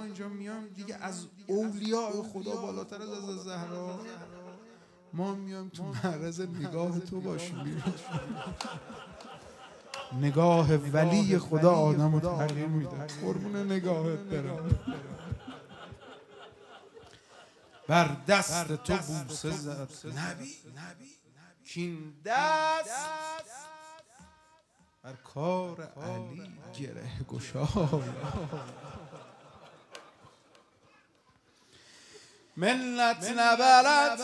اینجا میایم دیگه از اولیاء خدا بالاتر از زهرا، ما میایم تو معرض نگاه تو باشیم. نگاه ولی خدا آدمو تغییر میده. قربون نگاهت برم. بر دست تو بوسه زد نبی کین دست بر کار علی گره گشای. ملت نبرد ز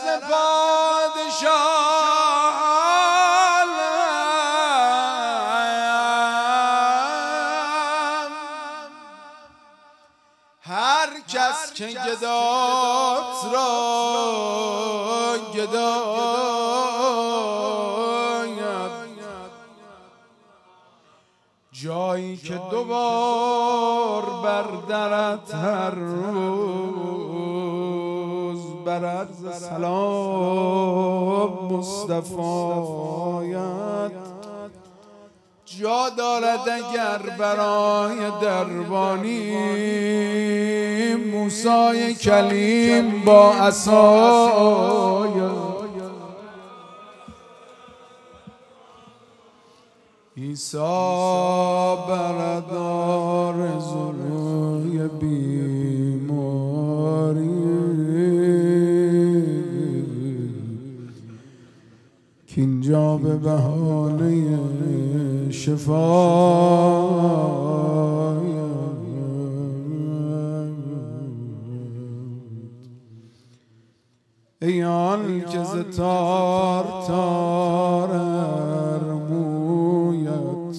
پادشاهان هر کس که گدات را گداید، جایی که دوبار بر درت هر روز بر عرض سلام مصطفایت جا دارد اگر برای دربانی موسی کلیم با عصای. عیسی برادر زوی بیماری که اینجا به بهانه شفای ای آن که ز تار تار ارمویت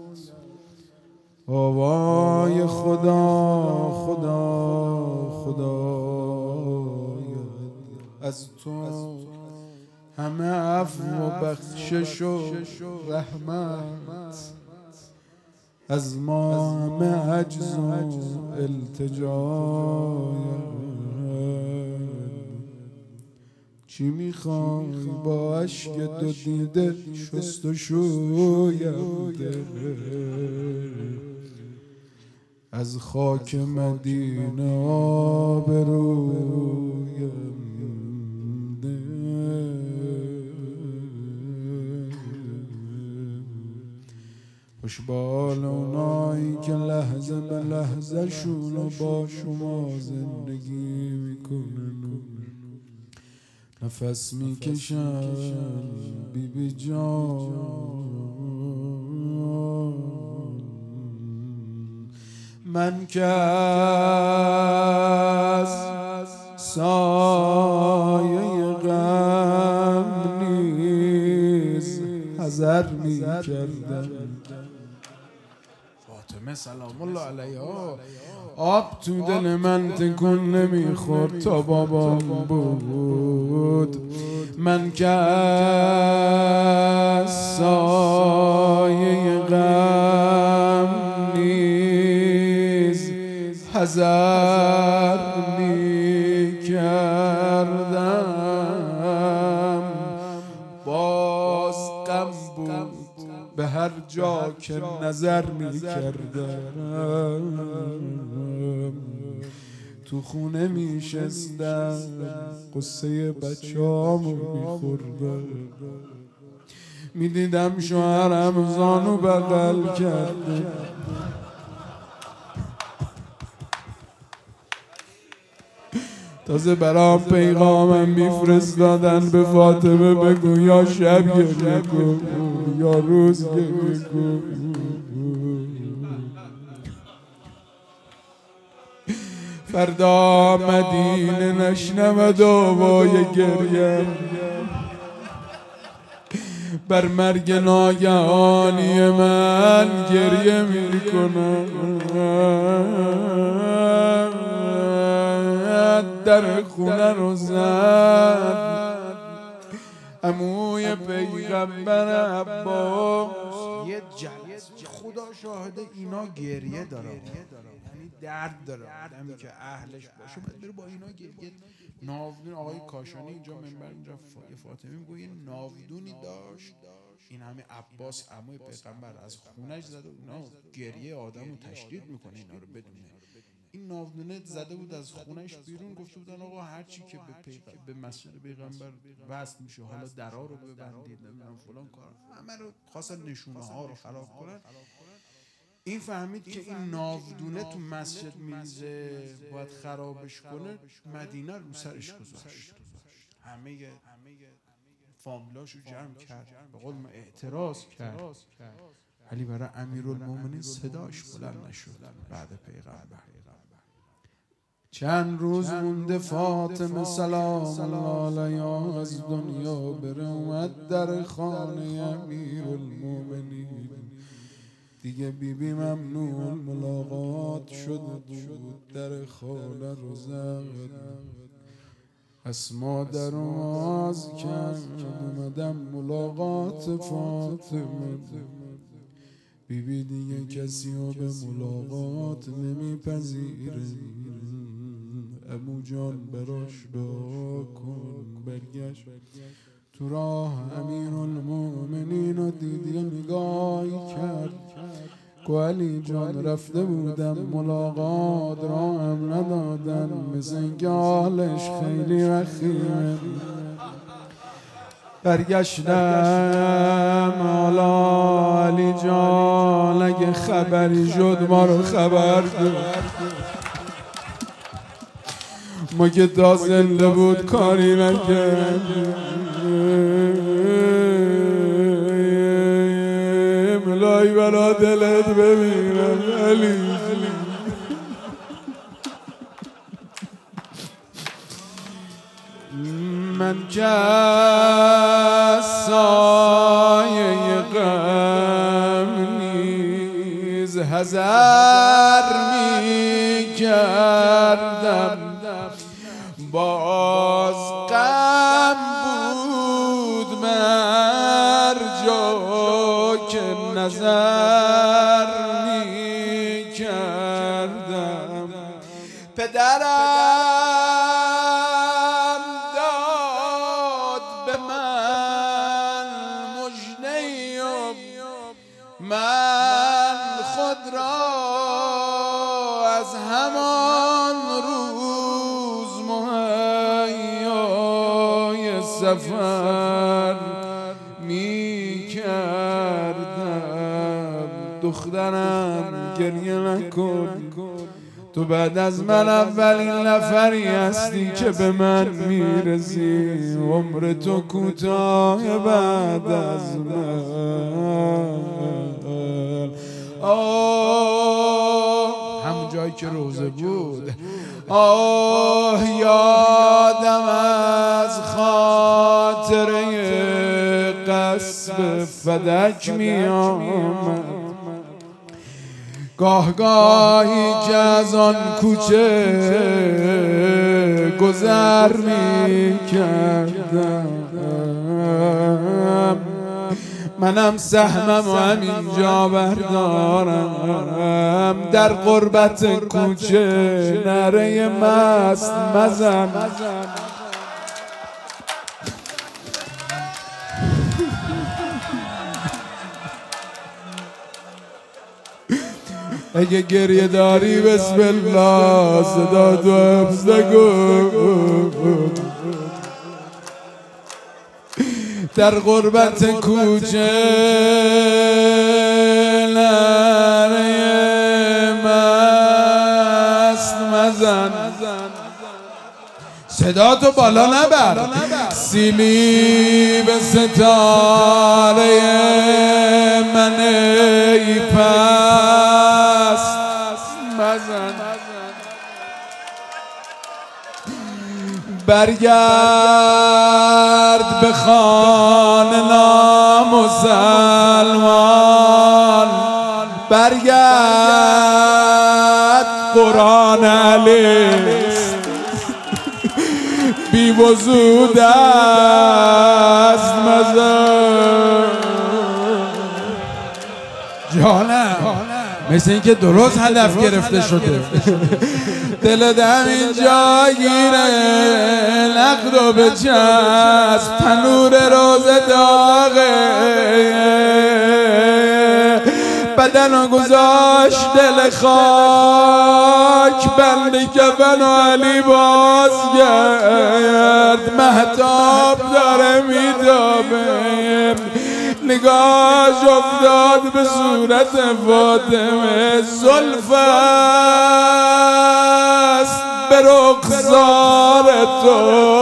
آوای خدا خدا خدایت از تو همه عفو و بخشش و رحمت، از ما همه عجز و التجایت. چی میخوای با عشق دو دیده شست و شویم ده از خاک مدینه آبرویم ده خوشبال اونایی که لحظه به لحظه شونو با شما زندگی میکنن، نفس میکشن بی بی جان. من که از سایه غم نیز حذر میکردم. فاطمه سلام الله علیها آب تو دل من تکون نمیخورد تا بابام بود. من که از سایه غم نیز حذر میکردم، باز غم بود به هر جا که نظر میکردم. تو خونه میشستم قصه بچه‌امو میخوردم، میدیدم شوهرم زانو بغل کرده، تازه برام پیغامم میفرستادن به فاطمه بگو یا شب گریه کن یا روز گریه کن. فردا مدینه نشنود آوای گریه، بر مرگ ناگهانی من گریه میکنم. در خونه رو زد عموی پیغمبر عباس، یه جلسه خدا شاهده اینا گریه داره، یعنی درد داره. آدمی که اهلش باشه باید بره با اینا گریه. ناودون آقای کاشانی اینجا منبر اینجا فاطمه میگه یه ناودونی داشت، این همه عباس عموی پیغمبر از خونش زده، اینا گریه آدمو تشدید میکنه اینا رو بدونه. این ناودونه زده بود از خونش بیرون، گفته بودن آقا هرچی که به مسجد پیغمبر وصل میشه، حالا درا رو ببندید، نمیدونم فلان کار، همه رو خواستن نشونه ها رو خراب کنن. این فهمید که این ناودونه تو مسجد میریزه، باید خرابش کنه، مدینه رو سرش گذاشت. همه فامیلاشو جمع کرد، به قول ما اعتراض کرد، ولی برای امیرالمومنین صداش بلند نشد. بعد پیغمبر چند روز مونده فاطمه سلام الله علیها از دنیا بره، اومد در خانه امیرالمومنین. دیگه بیبی ممنوع ملاقات شده بود، در خانه رو زد، اسما در رو باز کرد، اومدم ملاقات فاطمه. بیبی دیگه کسی رو به ملاقات نمیپذیره، عمو جان براش دعا کن. برگشت تو راه امیرالمومنین رو دید، نگاهی کرد که علی جان رفته بودم ملاقات را هم ندادن، مثل اینکه حالش خیلی وخیمه. برگشتم حالا علی جان اگه خبری شد ما رو خبر ده، ما که تا زنده بود کاری نکرد، ملای برا دلت ببینم علی. من که سایه غم نیز حذر می کردم، باز غم بود مر جا که نظر می کردم. پدرم داد به من مژده‌ای و من خود را از همان روز مهیای سفر می کردم. دخترم گریه نکن، تو بعد از من اولین نفری هستی که به من میرسی، عمر تو کوتاه بعد از من. همون جایی که روزه بود، یادم از خاطره قصب فدک می آمد، گاهی که از آن کوچه گذر می کردم. منم سهمم و همینجا بردارم، در غربت کوچه نره مست مزن. اگه گریه داری بسم الله صدا تو حفظ نکن. در غربت کوچه نره مست مزن، صدا تو بالا نبر، سیلی به ستاره من ای پست مزن. برگرد به خانه نامسلمان، برگرد قرآن علیست، بی وضو دست مزن. جانم مثل اینکه درست هدف گرفته شده، دلت همینجا گیره، نقدو به چسب، تنور روز داغه، بعد بدن گذاشت دل خاک، بند کفن و علی باز گرد، مهتاب داره میتابه، نگاهش افتاد به صورت فاطمه، زلف است به رخسار تو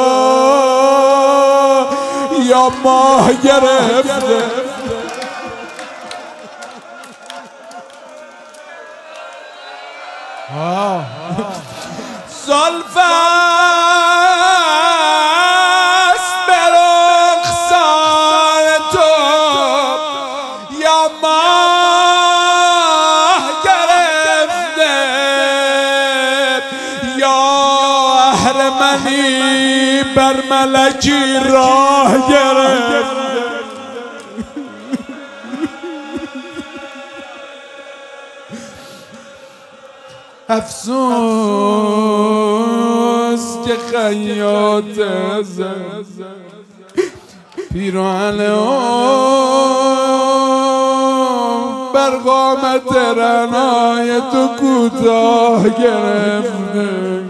یا ماه گرفته. زلف است به رخسار تو یا ماه گرفته، یا اهرمنی بر ملکی راه گرفته. افسوس که خیاط پیراهن بر قامت رعنای تو کوتاه گرفته.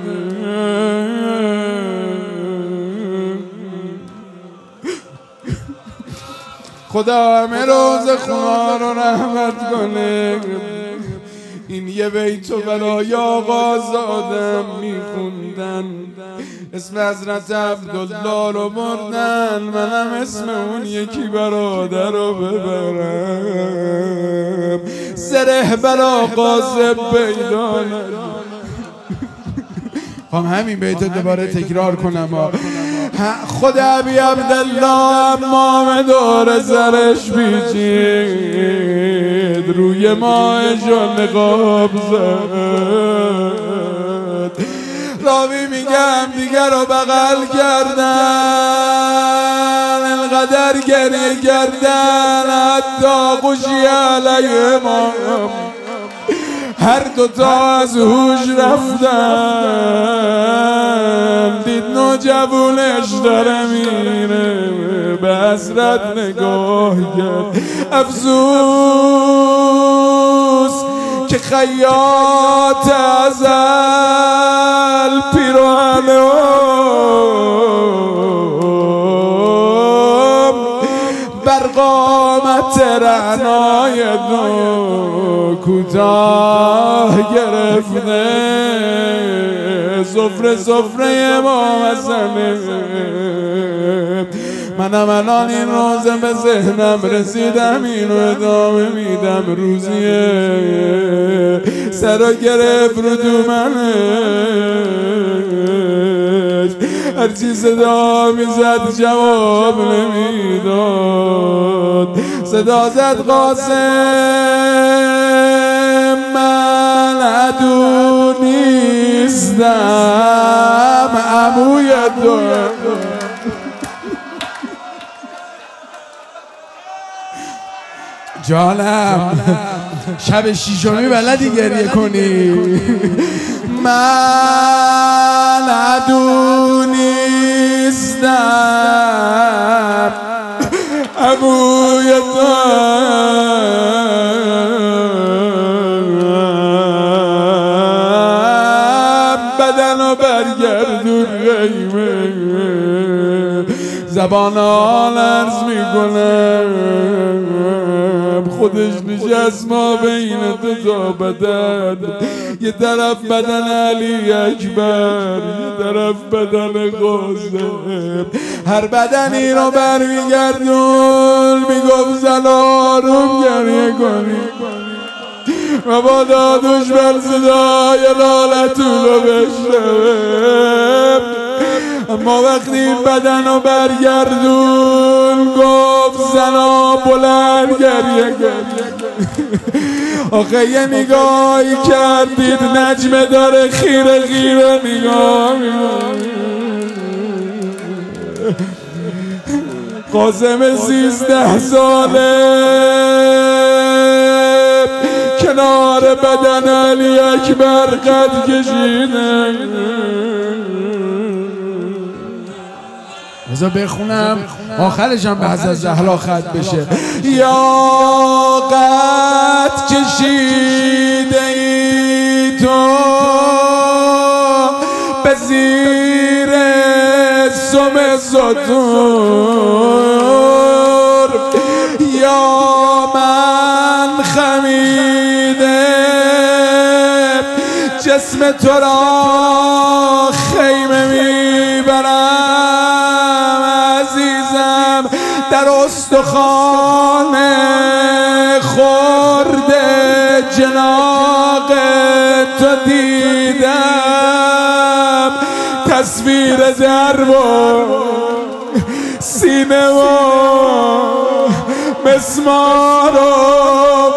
خدا همه روز خدا رو رحمت کنه. این یه بیتو برای آقا زادم میخوندن، اسم حضرت عبدالله رو بردن، منم اسم اون یکی برادر رو ببرم. زره برا قاسم پیدا خواهم همین بیتو دوباره تکرار کنم. خود ابی عبدالله امام دور سرش پیچید، روی ماهشو نقاب زد. راوی میگم دیگر رو بغل کردن، انقدر گریه کردن حتی خوشی علیه ما، هر دوتا از هوش رفتن. دید نوجوانش داره میره، به حسرت نگاه کرد. افسوس که خیاط ازل پیراهن بر قامت رعنای دو کوتاه گرفته. سفره امام حسنه، منم الان این روزه به ذهنم رسیدم، اینو ادامه میدم. روزیه سرا گرفت رو دومنش، هرچی صدا میزد جواب نمیداد. صدا زد قاسم من عدو نیستم، عموی تو. جانم شب شیشمی بلدی گریه کنی. من عدو نیستم، عموی تو. بدن و برگردون غیبه، زبان حال عرض میکنم. خودش نشست ما بین دو تا بدن، یه طرف بدن علی اکبر، یه طرف بدن قاسم. هر بدنی رو برمیگردون میگفت زن آروم گریه کنی و با دادوش بر صدای لالتون رو بشنوه. اما وقتی این بدن رو برگردون گفت زنا بلند گریه کرد. آخه یه نگاهی کردید نجمه داره خیره خیره نگاه قاسم 13 ساله کنار بدن علی اکبر قد کشیده. بذار بخونم آخرش هم به حضرت زهرا ختم بشه. یا قد کشیده ای تو به زیر سم زدور، یا من خمیده جسم تو را خیمه میبرم عزیزم، در استخوان خورد جناق تو دیدم، تصویر درب و سینه و مسمار و